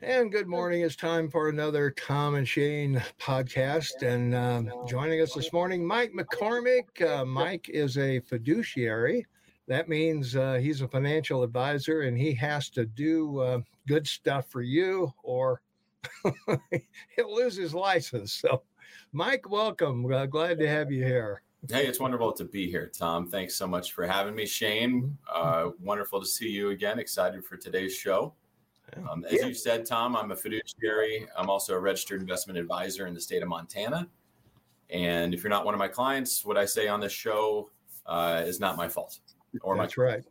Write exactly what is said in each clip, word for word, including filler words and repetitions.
And good morning. It's time for another Tom and Shane podcast. And um, joining us this morning, Mike McCormick. Uh, Mike is a fiduciary. That means uh, he's a financial advisor and he has to do uh, good stuff for you or he'll lose his license. So, Mike, welcome. Uh, glad to have you here. Hey, it's wonderful to be here, Tom. Thanks so much for having me, Shane. Uh, wonderful to see you again. Excited for today's show. Um, as you said, Tom, I'm a fiduciary. I'm also a registered investment advisor in the state of Montana. And if you're not one of my clients, what I say on this show uh, is not my fault. Or That's my right.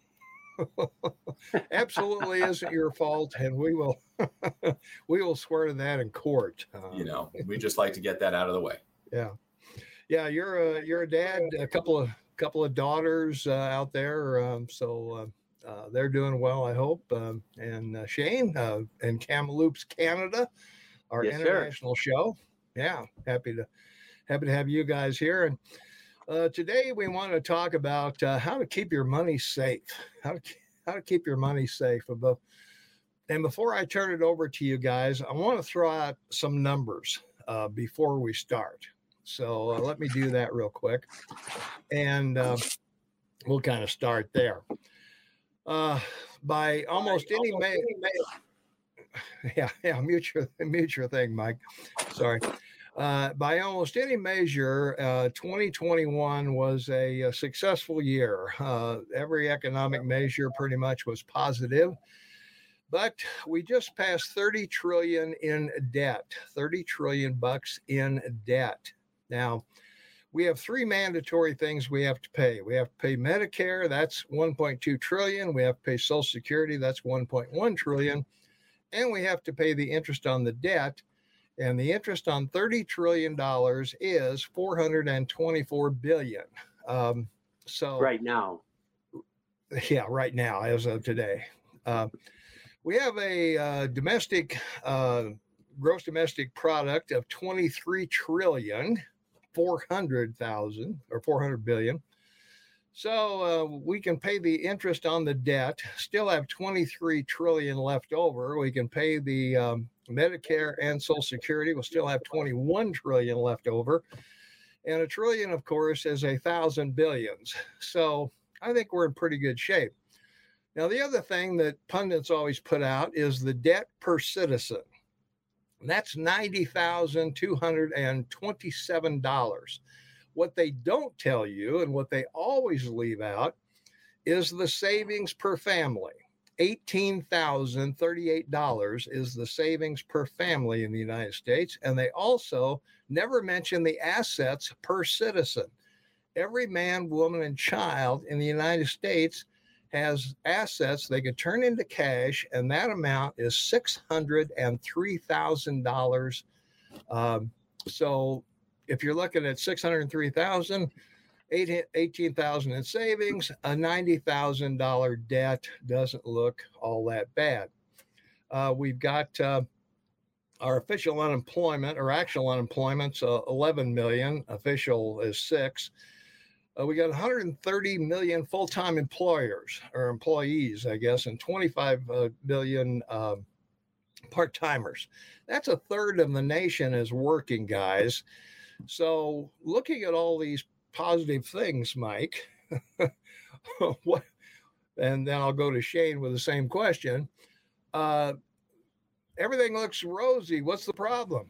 Absolutely isn't your fault, and we will we will swear to that in court. Uh, you know, we just like to get that out of the way. Yeah, yeah. You're a you're a dad, a couple of couple of daughters uh, out there, um, so. Uh, Uh, they're doing well, I hope. Um, and uh, Shane uh, and Kamloops, Canada, our yes, international sir. show. Yeah, happy to happy to have you guys here. And uh, today we want to talk about uh, how to keep your money safe. How to how to keep your money safe. Above. And before I turn it over to you guys, I want to throw out some numbers uh, before we start. So uh, let me do that real quick, and uh, we'll kind of start there. Uh, by almost any measure, yeah, yeah, mute your, mute your thing, Mike. Sorry. Uh, by almost any measure, uh, twenty twenty-one was a, a successful year. Uh, every economic measure pretty much was positive, but we just passed thirty trillion in debt, thirty trillion bucks in debt. Now, we have three mandatory things we have to pay. We have to pay Medicare, that's one point two trillion. We have to pay Social Security, that's one point one trillion. And we have to pay the interest on the debt. And the interest on thirty trillion dollars is four hundred twenty-four billion dollars. Um, so right now. Yeah, right now, as of today. Uh, we have a uh, domestic, uh, gross domestic product of twenty-three trillion dollars. four hundred thousand or four hundred billion. So uh, we can pay the interest on the debt, still have twenty-three trillion left over. We can pay the um, Medicare and Social Security. We'll still have twenty-one trillion left over. And a trillion, of course, is a thousand billions. So I think we're in pretty good shape. Now, the other thing that pundits always put out is the debt per citizen. And that's ninety thousand two hundred twenty-seven dollars. What they don't tell you and what they always leave out is the savings per family. eighteen thousand thirty-eight dollars is the savings per family in the United States. And they also never mention the assets per citizen. Every man, woman, and child in the United States has assets they could turn into cash, and that amount is six hundred three thousand dollars. Um, so if you're looking at six hundred three thousand dollars, eighteen thousand dollars in savings, a ninety thousand dollars debt doesn't look all that bad. Uh, we've got uh, our official unemployment, or actual unemployment's uh, eleven million, official is six. Uh, we got one hundred thirty million full-time employers or employees, I guess, and twenty-five uh, million uh, part-timers. That's a third of the nation is working, guys. So looking at all these positive things, Mike, what, and then I'll go to Shane with the same question. Uh, everything looks rosy. What's the problem?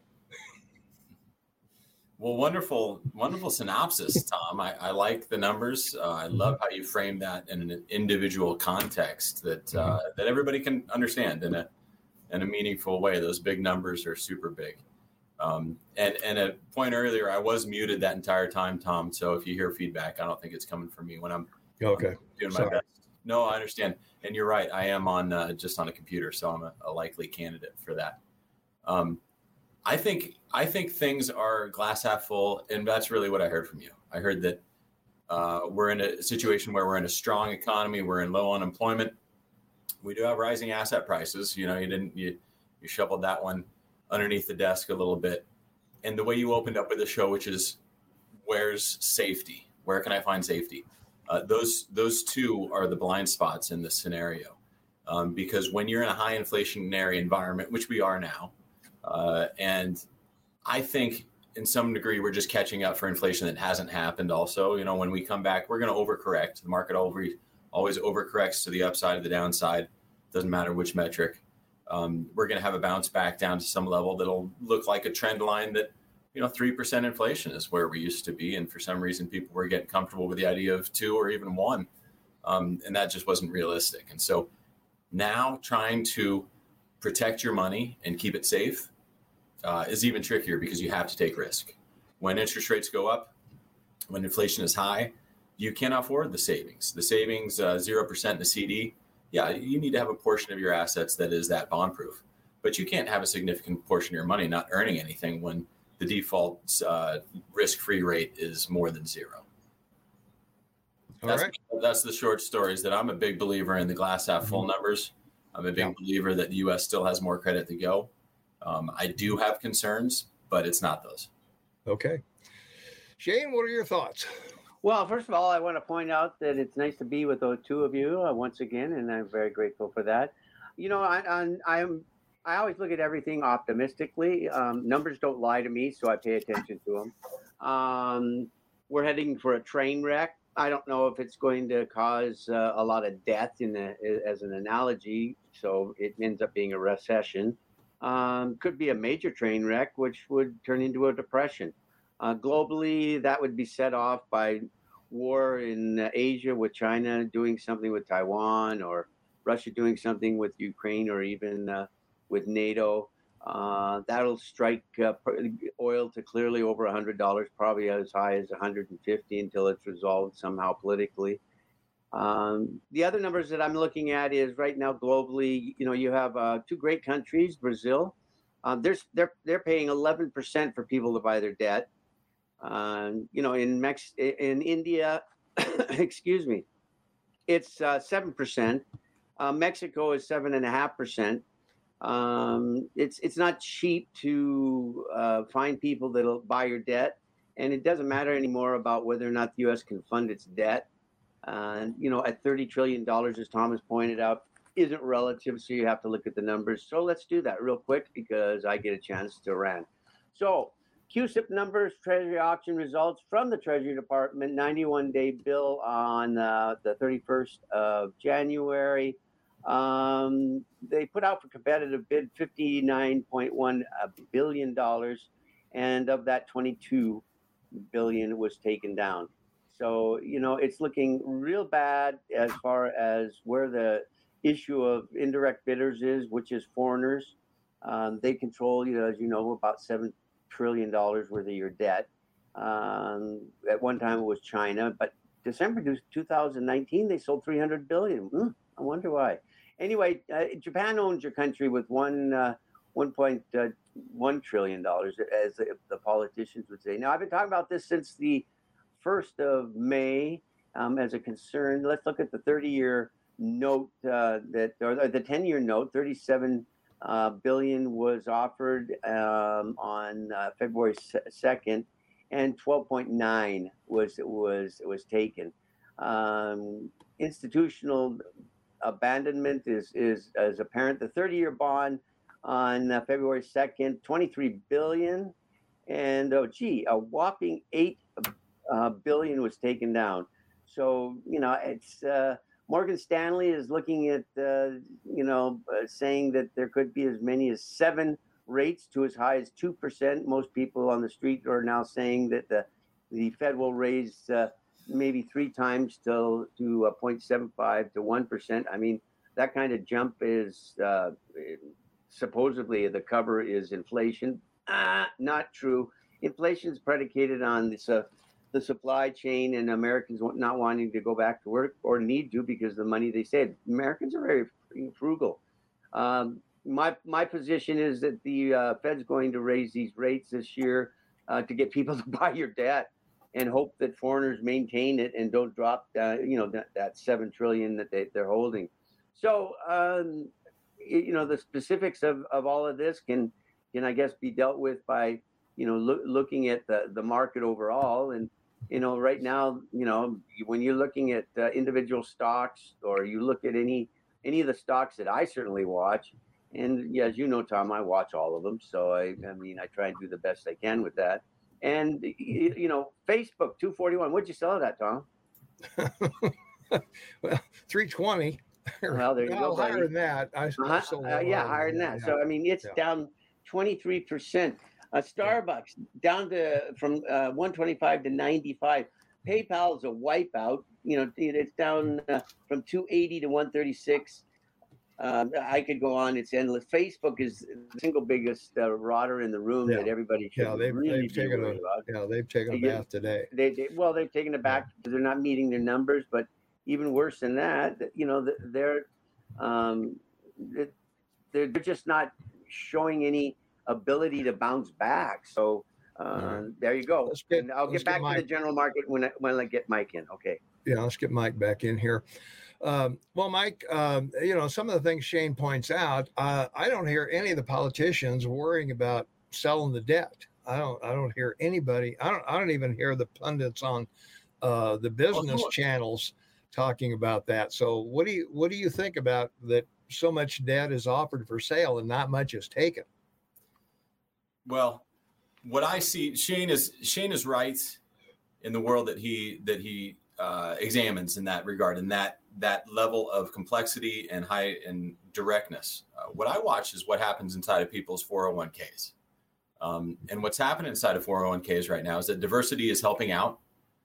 Well, wonderful, wonderful synopsis, Tom. I, I like the numbers. Uh, I love how you frame that in an individual context that uh, that everybody can understand in a in a meaningful way. Those big numbers are super big. Um, and and a point earlier, I was muted that entire time, Tom. So if you hear feedback, I don't think it's coming from me when I'm, okay. I'm doing my Sorry. best. No, I understand. And you're right. I am on uh, just on a computer, so I'm a, a likely candidate for that. Um, I think I think things are glass half full, and that's really what I heard from you. I heard that uh, we're in a situation where we're in a strong economy, we're in low unemployment. We do have rising asset prices. You know, you didn't you you shoveled that one underneath the desk a little bit. And the way you opened up with the show, which is where's safety? Where can I find safety? Uh, those those two are the blind spots in this scenario. um, because when you're in a high inflationary environment, which we are now, uh, and I think in some degree we're just catching up for inflation that hasn't happened. Also, you know, when we come back, we're going to overcorrect. The market over, always overcorrects to the upside or the downside. Doesn't matter which metric. Um, we're going to have a bounce back down to some level that'll look like a trend line that, you know, three percent inflation is where we used to be. And for some reason, people were getting comfortable with the idea of two or even one. Um, and that just wasn't realistic. And so now trying to protect your money and keep it safe uh, is even trickier because you have to take risk. When interest rates go up, when inflation is high, you cannot afford the savings. The savings, uh, zero percent in the C D, yeah, you need to have a portion of your assets that is that bond proof. But you can't have a significant portion of your money not earning anything when the default uh, risk-free rate is more than zero. All That's, right. that's the short story, is that I'm a big believer in the glass half full numbers. I'm a big Yeah. believer that the U S still has more credit to go. Um, I do have concerns, but it's not those. Okay. Shane, what are your thoughts? Well, first of all, I want to point out that it's nice to be with those two of you uh, once again, and I'm very grateful for that. You know, I, I'm, I'm I always look at everything optimistically. Um, numbers don't lie to me, so I pay attention to them. Um, we're heading for a train wreck. I don't know if it's going to cause uh, a lot of death in the, as an analogy, so it ends up being a recession. Um, could be a major train wreck, which would turn into a depression. Uh, globally, that would be set off by war in uh, Asia with China doing something with Taiwan, or Russia doing something with Ukraine, or even uh, with NATO. Uh, that'll strike uh, oil to clearly over one hundred dollars, probably as high as one hundred fifty until it's resolved somehow politically. Um, the other numbers that I'm looking at is right now globally, you know, you have uh, two great countries, Brazil. Uh, they're, they're, they're paying eleven percent for people to buy their debt. Uh, you know, in Mex in India, excuse me, it's uh, seven percent. Uh, Mexico is seven and a half percent. Um, it's it's not cheap to uh, find people that'll buy your debt, and it doesn't matter anymore about whether or not the U S can fund its debt. Uh, you know, at thirty trillion dollars, as Thomas pointed out, isn't relative, so you have to look at the numbers. So let's do that real quick because I get a chance to rant. So Q S I P numbers, Treasury auction results from the Treasury Department, ninety-one day bill on uh, the thirty-first of January. Um, they put out for competitive bid fifty-nine point one billion dollars, and of that, twenty-two billion dollars was taken down. So, you know, it's looking real bad as far as where the issue of indirect bidders is, which is foreigners. Um, they control, you know, as you know, about seven trillion dollars worth of your debt. Um, at one time it was China, but December two thousand nineteen, they sold three hundred billion dollars. Mm, I wonder why. Anyway, uh, Japan owns your country with one, uh, one point one trillion dollars, as the, the politicians would say. Now, I've been talking about this since the first of May um, as a concern. Let's look at the thirty-year note uh, that, or the ten-year note, thirty-seven uh, billion was offered um, on uh, February second, and twelve point nine was was was taken. Um, institutional abandonment is is is apparent. The thirty-year bond on uh, February second, twenty-three billion, and oh gee, a whopping eight uh, billion was taken down. So you know, it's uh, Morgan Stanley is looking at uh, you know uh, saying that there could be as many as seven rates to as high as two percent. Most people on the street are now saying that the the Fed will raise uh, maybe three times to to uh, zero point seven five to one percent. I mean, that kind of jump is uh, supposedly the cover is inflation. Ah, not true. Inflation is predicated on this, uh, the supply chain and Americans not wanting to go back to work or need to because of the money they save. Americans are very frugal. Um, my my position is that the uh, Fed's going to raise these rates this year uh, to get people to buy your debt, and hope that foreigners maintain it and don't drop, uh, you know, that, that seven trillion that they, they're holding. So, um, you know, the specifics of, of all of this can, can I guess, be dealt with by, you know, lo- looking at the, the market overall. And, you know, right now, you know, when you're looking at uh, individual stocks, or you look at any any of the stocks that I certainly watch. And yeah, as you know, Tom, I watch all of them. So I, I mean, I try and do the best I can with that. And you, you know, Facebook two forty-one. What'd you sell it at, Tom? Well, three twenty. Well, there you no, go, higher buddy. than that. I, Uh-huh. sold Uh, yeah, lower higher than that. So I mean, it's yeah. down twenty-three percent. Uh, Starbucks down to from uh, one twenty-five to ninety-five. PayPal is a wipeout. You know, it's down uh, from two eighty to one thirty-six. Um, I could go on. It's endless. Facebook is the single biggest uh, rotter in the room Yeah. that everybody should Yeah, they've, really they've be taken a worried about. yeah they've taken a They- bath today. They, they well, they've taken it back because they're not meeting their numbers. But even worse than that, you know, they're um, they're they're just not showing any ability to bounce back. So uh, Yeah. there you go. Let's get- and I'll let's get back get to Mike. the general market when I, when I get Mike in. Okay. Yeah, let's get Mike back in here. Um, well, Mike, um, you know, some of the things Shane points out, uh, I don't hear any of the politicians worrying about selling the debt. I don't, I don't hear anybody. I don't, I don't even hear the pundits on uh, the business no. channels talking about that. So, what do you, what do you think about that? So much debt is offered for sale and not much is taken. Well, what I see, Shane is Shane is right in the world that he that he uh, examines in that regard, and that that level of complexity and high and directness. Uh, what I watch is what happens inside of people's four oh one k's. Um, and what's happening inside of four oh one k's right now is that diversity is helping out.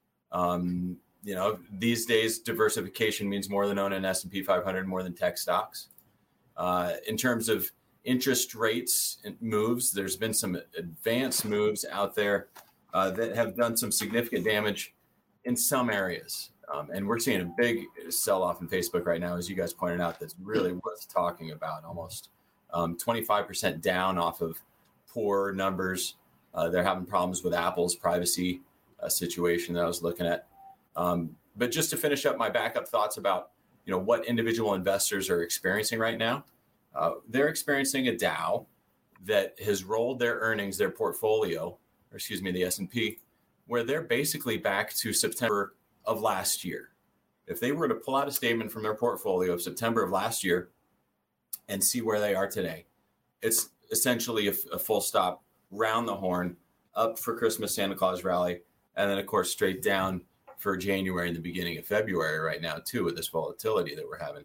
Um, you know, these days, diversification means more than owning an S and P five hundred, more than tech stocks. Uh, in terms of interest rates and moves, there's been some advanced moves out there uh, that have done some significant damage in some areas. Um, and we're seeing a big sell-off in Facebook right now, as you guys pointed out, that's really worth talking about. Almost um, twenty-five percent down off of poor numbers. Uh, they're having problems with Apple's privacy uh, situation that I was looking at. Um, but just to finish up my backup thoughts about, you know, what individual investors are experiencing right now, uh, they're experiencing a Dow that has rolled their earnings, their portfolio, or excuse me, the S and P, where they're basically back to September of last year. If they were to pull out a statement from their portfolio of September of last year and see where they are today, it's essentially a, a full stop, round the horn, up for Christmas Santa Claus rally, and then of course straight down for January and the beginning of February right now too, with this volatility that we're having.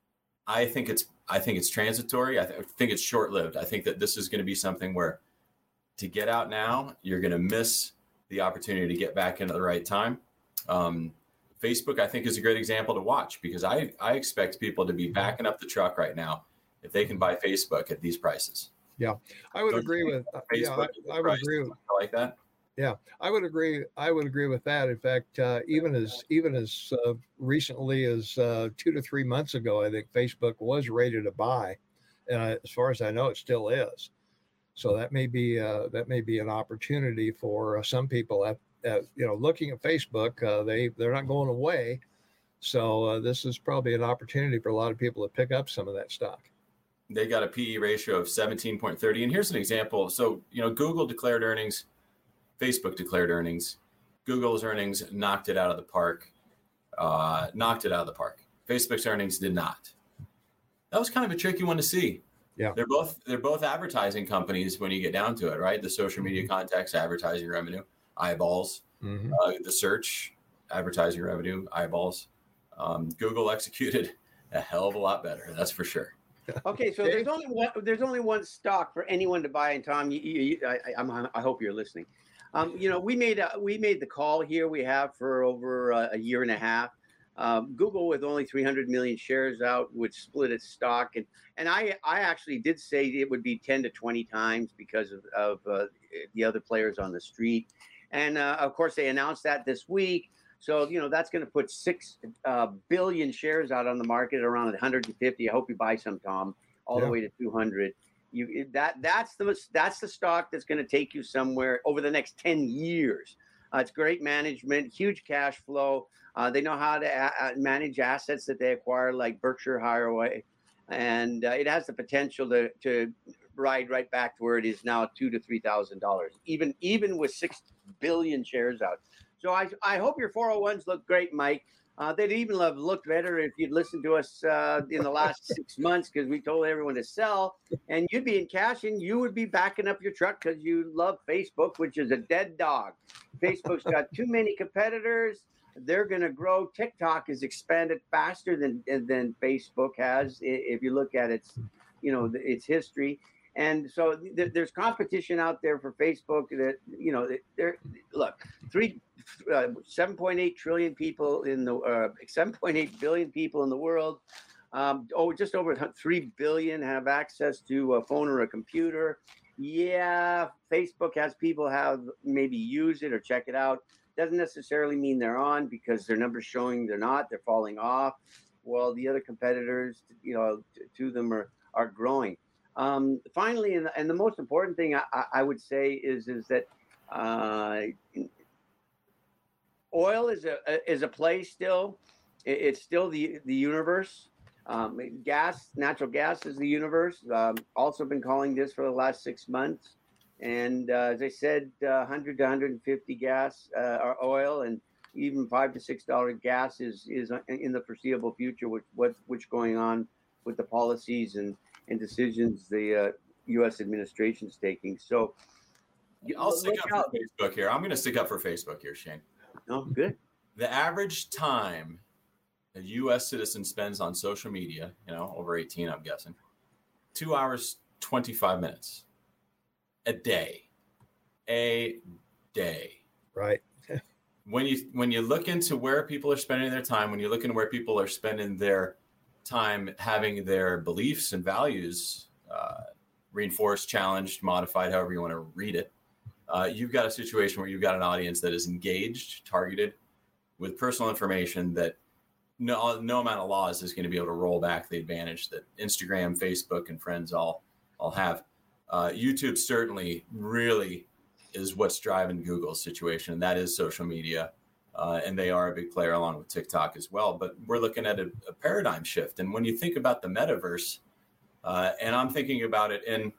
I think it's I think it's transitory. I, th- I think it's short-lived. I think that this is going to be something where to get out now, you're going to miss the opportunity to get back in at the right time. Um, Facebook, I think, is a great example to watch because I, I expect people to be backing up the truck right now if they can buy Facebook at these prices. Yeah, I would Don't agree you with. Uh, think yeah, Facebook I, is the I would price agree with. like that. Yeah, I would agree. I would agree with that. In fact, uh, even as even as uh, recently as uh, two to three months ago, I think Facebook was rated a buy, and I, as far as I know, it still is. So that may be uh, that may be an opportunity for uh, some people at, at you know looking at Facebook. Uh, they they're not going away, so uh, this is probably an opportunity for a lot of people to pick up some of that stock. They got a P E ratio of seventeen point three zero, and here's an example. So you know, Google declared earnings. Facebook declared earnings. Google's earnings knocked it out of the park. Uh, knocked it out of the park. Facebook's earnings did not. That was kind of a tricky one to see. Yeah, they're both they're both advertising companies when you get down to it, right? The social media context, advertising revenue, eyeballs. Mm-hmm. Uh, the search, advertising revenue, eyeballs. Um, Google executed a hell of a lot better. That's for sure. Okay, so there's only one. There's only one stock for anyone to buy. And Tom, you, you, you, I, I'm, I hope you're listening. Um, you know, we made a, we made the call here. We have for over a, a year and a half. Um, Google, with only three hundred million shares out, would split its stock, and and I I actually did say it would be ten to twenty times because of of uh, the other players on the street, and uh, of course they announced that this week. So you know that's going to put six uh, billion shares out on the market, around one hundred fifty. I hope you buy some, Tom, all yeah. the way to two hundred. You that that's the that's the stock that's going to take you somewhere over the next ten years. Uh, it's great management, huge cash flow. Uh, they know how to a- manage assets that they acquire, like Berkshire Hathaway, and uh, it has the potential to to ride right back to where it is now, two to three thousand dollars, even even with six billion shares out. So I I hope your four oh ones look great, Mike. Uh, they'd even have looked better if you'd listened to us uh, in the last six months because we told everyone to sell, and you'd be in cash and you would be backing up your truck because you love Facebook, which is a dead dog. Facebook's got too many competitors. They're going to grow. TikTok has expanded faster than than Facebook has. If you look at its, you know, its history. And so th- there's competition out there for Facebook that, you know, there, look, three, uh, seven point eight trillion people in the, uh, seven point eight billion people in the world. Um, oh, just over three billion have access to a phone or a computer. Yeah, Facebook has people have maybe use it or check it out. Doesn't necessarily mean they're on because their numbers showing they're not, they're falling off. Well, the other competitors, you know, to, to them are, are growing. Um, finally, and, and the most important thing I, I would say is is that uh, oil is a is a play still. It's still the the universe. Um, gas, natural gas is the universe. Um, also been calling this for the last six months. And uh, as I said, uh, one hundred to one hundred fifty gas uh, or oil, and even five to six dollar gas is is in the foreseeable future. With what which going on with the policies and and decisions the uh, U S administration is taking. So I'll stick up out. for Facebook here. I'm going to stick up for Facebook here, Shane. Oh, good. The average time a U S citizen spends on social media, you know, over eighteen, I'm guessing, two hours, twenty-five minutes a day, a day. Right. when you when you look into where people are spending their time, when you look into where people are spending their time having their beliefs and values uh, reinforced, challenged, modified, however you want to read it, uh, you've got a situation where you've got an audience that is engaged, targeted, with personal information that no no amount of laws is going to be able to roll back the advantage that Instagram, Facebook, and friends all all have. Uh, YouTube certainly really is what's driving Google's situation, and that is social media. Uh, and they are a big player along with TikTok as well. But we're looking at a, a paradigm shift. And when you think about the metaverse, uh, and I'm thinking about it in,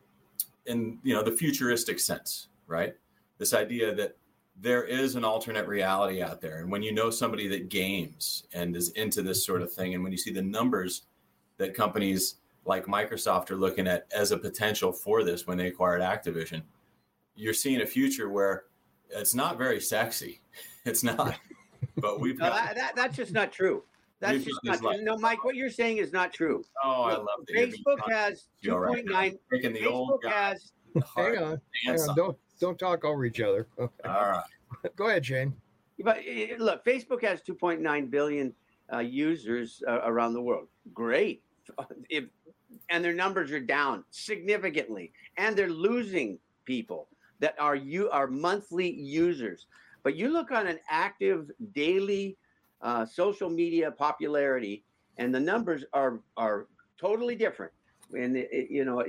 in you know, the futuristic sense, right? This idea that there is an alternate reality out there. And when you know somebody that games and is into this sort of thing, and when you see the numbers that companies like Microsoft are looking at as a potential for this when they acquired Activision, you're seeing a future where it's not very sexy. It's not, but we've no, got, that, that, that's just not true. That's just not true. No, Mike, what you're saying is not true. Oh, Look, I love that. Facebook has two point nine. Right. Taking the old Facebook guy, has. Hang on. Hang on. Don't, don't talk over each other. Okay. All right. Go ahead, Shane. But uh, look, Facebook has two point nine billion uh, users uh, around the world. Great. If, and their numbers are down significantly, and they're losing people that are you are monthly users. But you look on an active daily uh, social media popularity, and the numbers are are totally different. And it, you know,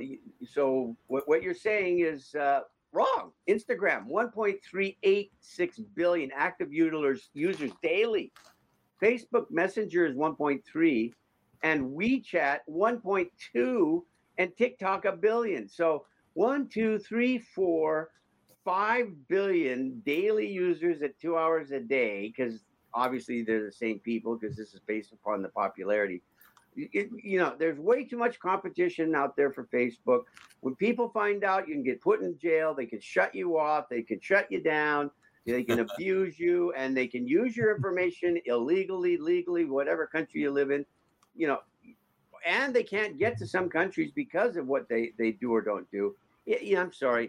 so what, what you're saying is uh, wrong. Instagram, one point three eight six billion active users users daily. Facebook Messenger is one point three, and WeChat one point two, and TikTok a billion. So one, two, three, four. five billion daily users at two hours a day, because obviously they're the same people, because this is based upon the popularity. It, you know, there's way too much competition out there for Facebook. When people find out, you can get put in jail. They can shut you off. They can shut you down. They can abuse you, and they can use your information illegally, legally, whatever country you live in. You know, and they can't get to some countries because of what they, they do or don't do. Yeah, I'm sorry.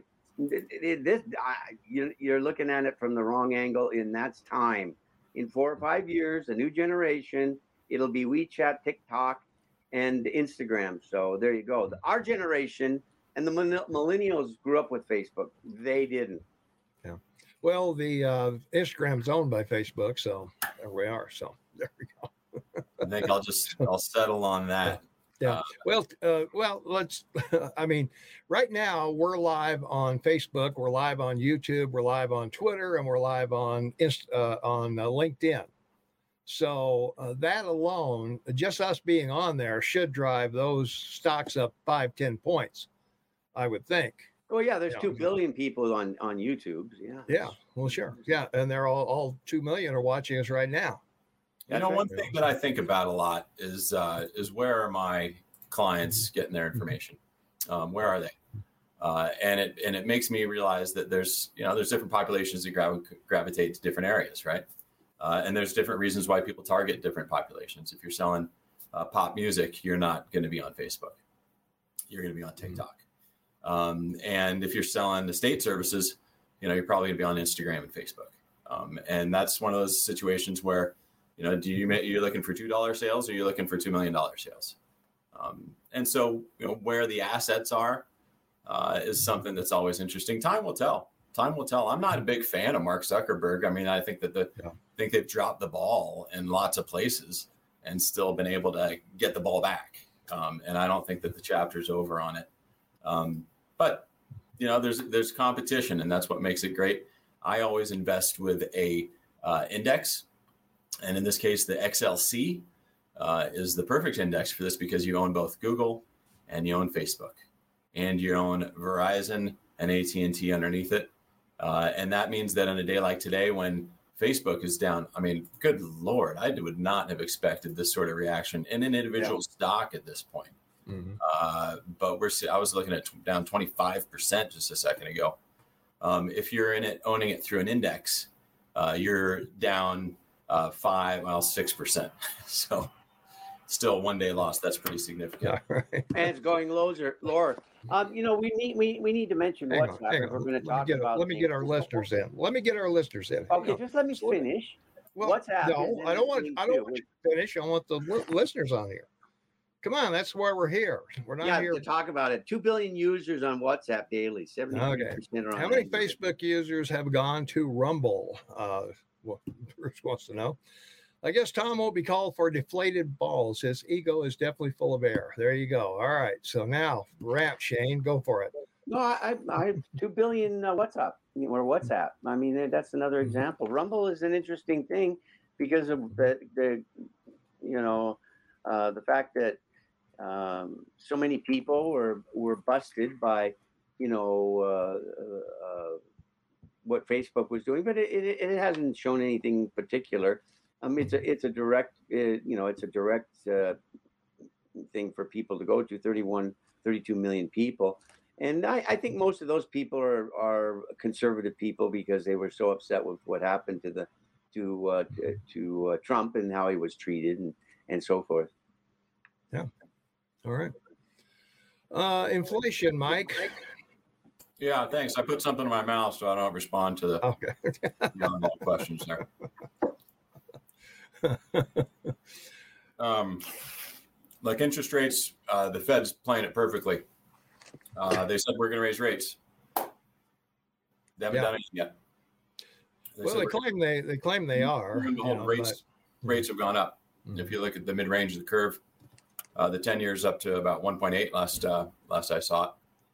This I, you're looking at it from the wrong angle. In that's time. In four or five years, a new generation, it'll be WeChat, TikTok, and Instagram. So there you go. Our generation and the millennials grew up with Facebook. They didn't. Yeah. Well, the uh, Instagram's owned by Facebook, so there we are. So there we go. I think I'll just I'll settle on that. Yeah. Well, uh, well, let's, I mean, right now we're live on Facebook, we're live on YouTube, we're live on Twitter, and we're live on, Inst- uh, on uh, LinkedIn. So uh, that alone, just us being on there should drive those stocks up five, ten points, I would think. Oh yeah. There's you two know. billion people on, on YouTube. Yeah. Yeah. Well, sure. Yeah. And they're all, all two million are watching us right now. You know, one thing that I think about a lot is uh, is where are my clients getting their information? Um, where are they? Uh, and it and it makes me realize that there's you know there's different populations that gravi- gravitate to different areas, right? Uh, and there's different reasons why people target different populations. If you're selling uh, pop music, you're not going to be on Facebook. You're going to be on TikTok. Um, and if you're selling estate services, you know you're probably going to be on Instagram and Facebook. Um, and that's one of those situations where you know do you you're looking for two dollar sales or you're looking for two million dollar sales. Um, and so you know where the assets are. Uh, is something that's always interesting. Time will tell. Time will tell. I'm not a big fan of Mark Zuckerberg. I mean, I think that the yeah. I think they've dropped the ball in lots of places and still been able to get the ball back. Um, and I don't think that the chapter's over on it. Um, but you know, there's there's competition, and that's what makes it great. I always invest with a uh, index, and in this case, the X L C uh, is the perfect index for this because you own both Google and you own Facebook. And you own Verizon and A T and T underneath it. Uh, and that means that on a day like today, when Facebook is down, I mean, good Lord, I would not have expected this sort of reaction in an individual yeah. stock at this point. Mm-hmm. Uh, but we're, I was looking at t- down twenty-five percent just a second ago. Um, if you're in it, owning it through an index, uh, you're down uh, five, well, six percent. So still one day loss. That's pretty significant. Yeah, right. And it's going lower. lower. Um, you know, we need we, we need to mention hang what's on, hang we're on. going to Let talk me get, about. Let me get our listeners in. Let me get our listeners in. Okay, no. just let me finish. Well, WhatsApp. No, I don't want. I don't want you to finish. I want the li- listeners on here. Come on, that's why we're here. We're not yeah, here to talk about it. Two billion users on WhatsApp daily. Seventy-three percent are on. How many Facebook users have gone to Rumble? Uh, well, Bruce wants to know. I guess Tom won't be called for deflated balls. His ego is definitely full of air. There you go. All right. So now, rap, Shane, go for it. No, I, I have two billion uh, WhatsApp or WhatsApp. I mean, that's another example. Rumble is an interesting thing because of the, the you know, uh, the fact that um, so many people were were busted by, you know, uh, uh, what Facebook was doing, but it, it, it hasn't shown anything particular. Um, it's a it's a direct uh, you know it's a direct uh, thing for people to go to thirty-one, thirty-two million people, and I, I think most of those people are, are conservative people because they were so upset with what happened to the to uh, to, to uh, Trump and how he was treated and, and so forth. Yeah. All right. Uh, inflation, Mike. Yeah, thanks. I put something in my mouth so I don't respond to the okay. questions there. um, like interest rates, uh, the Fed's playing it perfectly. Uh, they said we're going to raise rates. They haven't yeah. done it yet. They well, they claim they they claim they are. The whole know, rates but... rates have gone up. Mm-hmm. If you look at the mid range of the curve, uh, the ten years up to about one point eight last uh, last I saw it.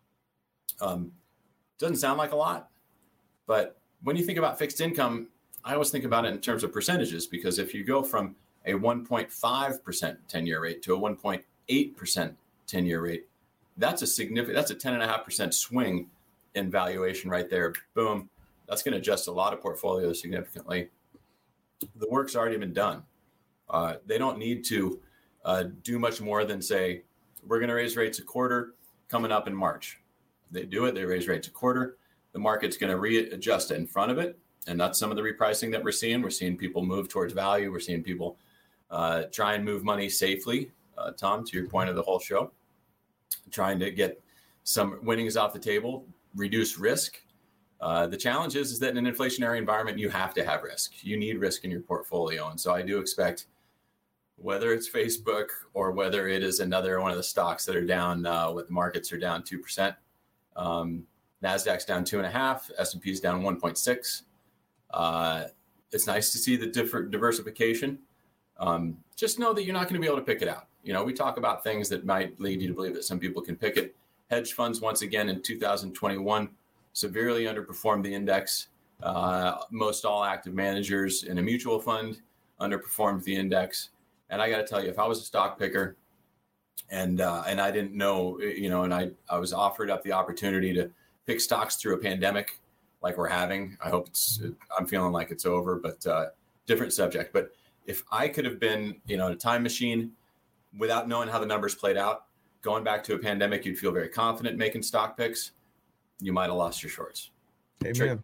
Um, doesn't sound like a lot, but when you think about fixed income, I always think about it in terms of percentages, because if you go from a one point five percent ten-year rate to a one point eight percent ten-year rate, that's a significant, that's a ten point five percent swing in valuation right there. Boom. That's going to adjust a lot of portfolios significantly. The work's already been done. Uh, they don't need to uh, do much more than say, we're going to raise rates a quarter coming up in March. They do it. They raise rates a quarter. The market's going to readjust in front of it. And that's some of the repricing that we're seeing. We're seeing people move towards value. We're seeing people uh, try and move money safely. Uh, Tom, to your point of the whole show, trying to get some winnings off the table, reduce risk. Uh, the challenge is, is that in an inflationary environment, you have to have risk. You need risk in your portfolio. And so I do expect, whether it's Facebook or whether it is another one of the stocks that are down, uh, what the markets are down two percent. Um, NASDAQ's down two and a half, S and P's down one point six. Uh, it's nice to see the different diversification. Um, just know that you're not going to be able to pick it out. You know, we talk about things that might lead you to believe that some people can pick it. Hedge funds, once again, in two thousand twenty-one, severely underperformed the index. Uh, most all active managers in a mutual fund underperformed the index. And I got to tell you, if I was a stock picker and uh, and I didn't know, you know, and I, I was offered up the opportunity to pick stocks through a pandemic like we're having, I hope it's, I'm feeling like it's over, but uh, different subject. But if I could have been, you know, in a time machine without knowing how the numbers played out, going back to a pandemic, you'd feel very confident making stock picks. You might have lost your shorts. Amen. Trick.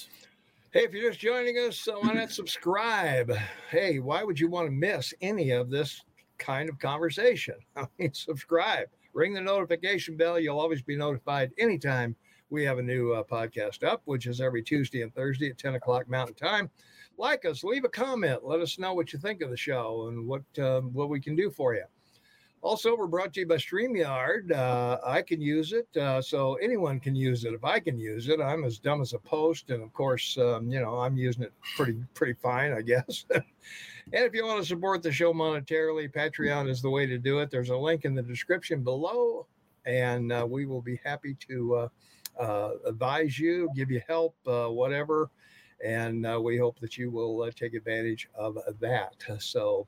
Hey, if you're just joining us, uh, why not subscribe? Hey, why would you want to miss any of this kind of conversation? I mean, subscribe, ring the notification bell. You'll always be notified anytime we have a new uh, podcast up, which is every Tuesday and Thursday at ten o'clock Mountain Time. Like us, leave a comment. Let us know what you think of the show and what uh, what we can do for you. Also, we're brought to you by StreamYard. Uh, I can use it, uh, so anyone can use it. If I can use it, I'm as dumb as a post, and of course, um, you know, I'm using it pretty pretty fine, I guess. And if you want to support the show monetarily, Patreon is the way to do it. There's a link in the description below, and uh, we will be happy to uh, uh, advise you, give you help, uh, whatever, and uh, we hope that you will uh, take advantage of that. So,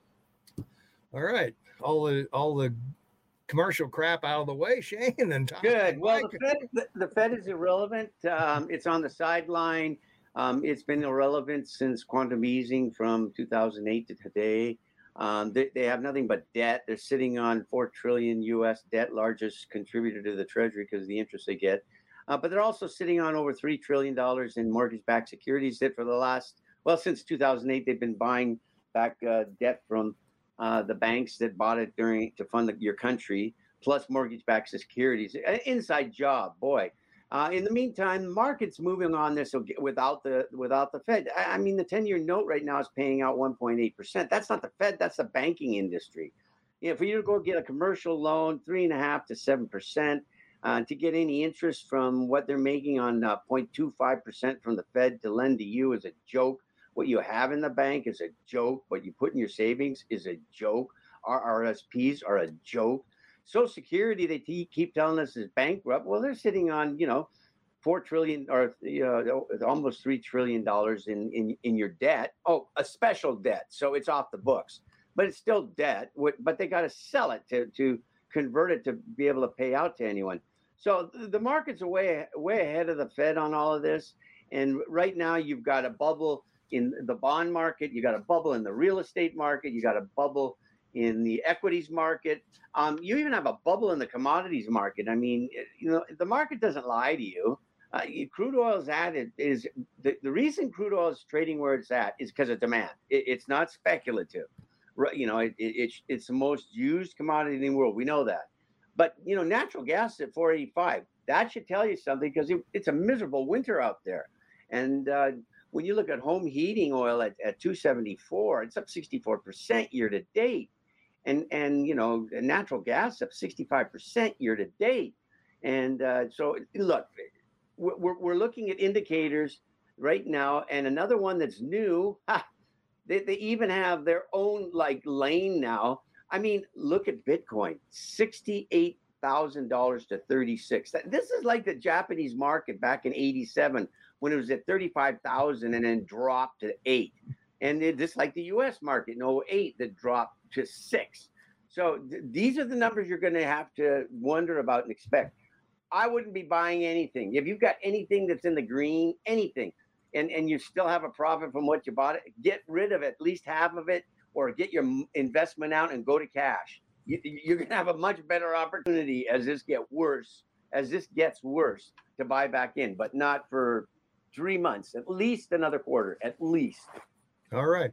all right. All the all the commercial crap out of the way, Shane. And Tom, good. Well, the Fed, the, the Fed is irrelevant. Um, it's on the sideline. Um, it's been irrelevant since quantum easing from two thousand eight to today. Um, they, they have nothing but debt. They're sitting on four trillion U S debt, largest contributor to the Treasury because of the interest they get. Uh, but they're also sitting on over three trillion dollars in mortgage-backed securities that for the last, well, since two thousand eight, they've been buying back uh, debt from Uh, the banks that bought it during to fund the, your country, plus mortgage-backed securities. An inside job, boy. Uh, in the meantime, the market's moving on this without the without the Fed. I, I mean, the ten-year note right now is paying out one point eight percent. That's not the Fed. That's the banking industry. You know, for you to go get a commercial loan, three and a half to seven percent, uh, to get any interest from what they're making on uh, zero point two five percent from the Fed to lend to you is a joke. What you have in the bank is a joke. What you put in your savings is a joke. Our R S Ps are a joke. Social Security, they t- keep telling us is bankrupt. Well, they're sitting on, you know, four trillion or you know, almost three trillion dollars in, in in your debt. Oh, a special debt, so it's off the books, but it's still debt. But they got to sell it to to convert it to be able to pay out to anyone. So the market's way way ahead of the Fed on all of this. And right now, you've got a bubble in the bond market, you got a bubble in the real estate market, you got a bubble in the equities market. Um, you even have a bubble in the commodities market. I mean, you know, the market doesn't lie to you. Uh, crude oil is at it is the, the reason crude oil is trading where it's at is because of demand. It, it's not speculative. Right? You know, it, it, it's it's the most used commodity in the world. We know that. But you know, natural gas at four eighty-five. That should tell you something because it, it's a miserable winter out there. And uh, when you look at home heating oil at, at two seventy-four, it's up sixty-four percent year to date. And, and you know, natural gas up sixty-five percent year to date. And uh, so, look, we're, we're looking at indicators right now. And another one that's new, ha, they, they even have their own, like, lane now. I mean, look at Bitcoin, sixty-eight thousand dollars to thirty-six. This is like the Japanese market back in eighty-seven when it was at thirty-five thousand and then dropped to eight. And it, just like the U S market in oh eight that dropped to six. So th- these are the numbers you're going to have to wonder about and expect. I wouldn't be buying anything. If you've got anything that's in the green, anything, and, and you still have a profit from what you bought, it, get rid of at least half of it or get your investment out and go to cash. You, you're going to have a much better opportunity as this get worse, as this gets worse to buy back in, but not for three months, at least another quarter, at least. All right.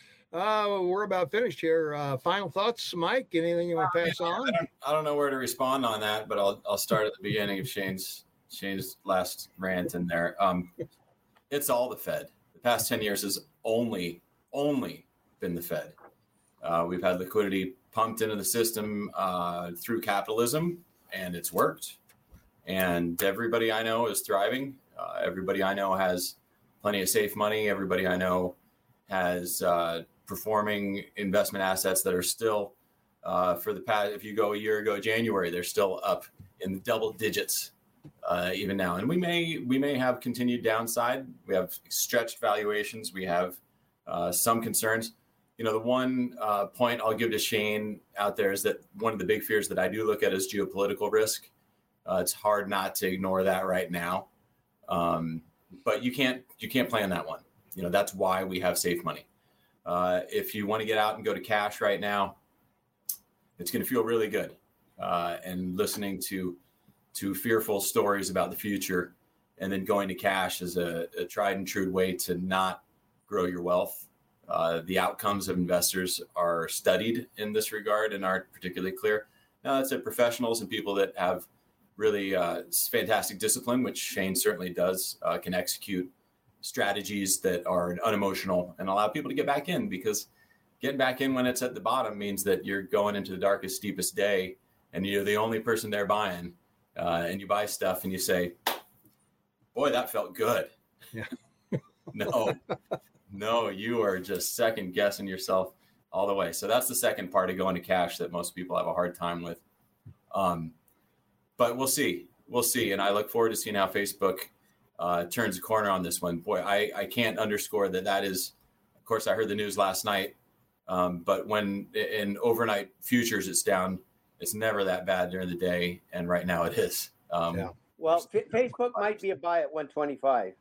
Uh, we're about finished here. Uh, final thoughts, Mike? Anything you want to pass on? I don't, I don't know where to respond on that, but I'll I'll start at the beginning of Shane's Shane's last rant in there. Um, it's all the Fed. The past ten years has only only been the Fed. Uh, we've had liquidity pumped into the system uh, through capitalism, and it's worked. And everybody I know is thriving. Uh, everybody I know has plenty of safe money. Everybody I know has uh, performing investment assets that are still, uh, for the past, if you go a year ago, January, they're still up in the double digits uh, even now. And we may we may have continued downside. We have stretched valuations. We have uh, some concerns. You know, the one uh, point I'll give to Shane out there is that one of the big fears that I do look at is geopolitical risk. Uh, it's hard not to ignore that right now, um, but you can't you can't plan that one. You know, that's why we have safe money. Uh, if you want to get out and go to cash right now, it's going to feel really good. Uh, and listening to to fearful stories about the future and then going to cash is a, a tried and true way to not grow your wealth. Uh, the outcomes of investors are studied in this regard and aren't particularly clear. Now, that's at professionals and people that have really uh, fantastic discipline, which Shane certainly does, uh, can execute strategies that are unemotional and allow people to get back in, because getting back in when it's at the bottom means that you're going into the darkest, deepest day and you're the only person there buying, uh, and you buy stuff and you say, boy, that felt good. Yeah. no, no, you are just second guessing yourself all the way. So that's the second part of going to cash that most people have a hard time with. Um, but we'll see, we'll see. And I look forward to seeing how Facebook uh, turns a corner on this one. Boy, I, I can't underscore that that is, of course, I heard the news last night, um, but when in overnight futures, it's down, it's never that bad during the day. And right now it is. Um, yeah. Well, F- Facebook might be a buy at one twenty-five.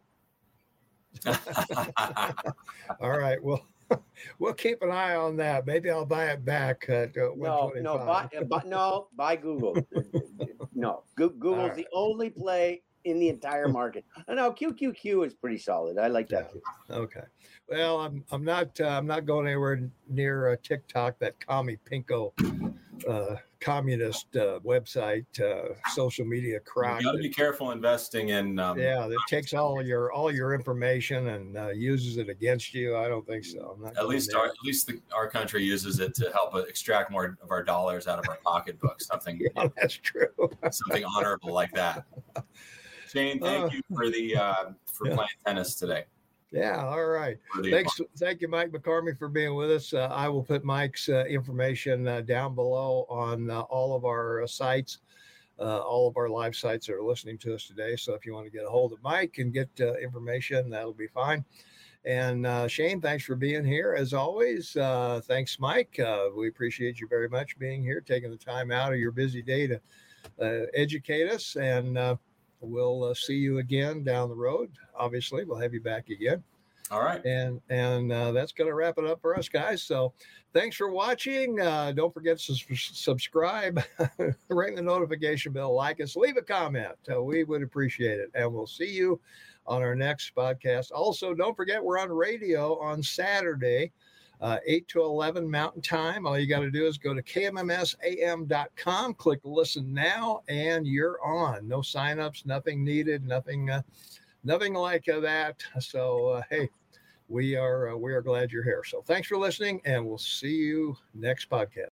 All right. Well, we'll keep an eye on that. Maybe I'll buy it back at uh, No, no, buy, buy, no, buy Google. No, Go- Google's right. the only play in the entire market. I know Q Q Q is pretty solid. I like that. Yeah. Okay. Well, I'm I'm not uh, I'm not going anywhere near uh, TikTok, that commie pinko uh, communist uh, website, uh, social media crock. You got to be careful investing in. Um, yeah, that takes all your all your information and uh, uses it against you. I don't think so. I'm not at least our, at least the, our country uses it to help extract more of our dollars out of our pocketbook. Something. Yeah, that's true. something honorable like that. Shane, thank uh, you for the uh, for yeah. playing tennis today. Yeah, all right. Thanks, thank you, Mike McCarmy, for being with us. Uh, I will put Mike's uh, information uh, down below on uh, all of our uh, sites, uh, all of our live sites that are listening to us today. So if you want to get a hold of Mike and get uh, information, that'll be fine. And uh, Shane, thanks for being here as always. Uh, thanks, Mike. Uh, we appreciate you very much being here, taking the time out of your busy day to uh, educate us. And uh, we'll uh, see you again down the road. Obviously, we'll have you back again. All right. And and uh, that's going to wrap it up for us, guys. So thanks for watching. Uh, don't forget to su- subscribe, ring the notification bell, like us, leave a comment. Uh, we would appreciate it. And we'll see you on our next podcast. Also, don't forget we're on radio on Saturday, uh, eight to eleven Mountain Time. All you got to do is go to K M M S A M dot com, click listen now, and you're on. No signups, nothing needed, nothing uh, nothing like uh, that. So, uh, hey, we are uh, we are glad you're here. So thanks for listening, and we'll see you next podcast.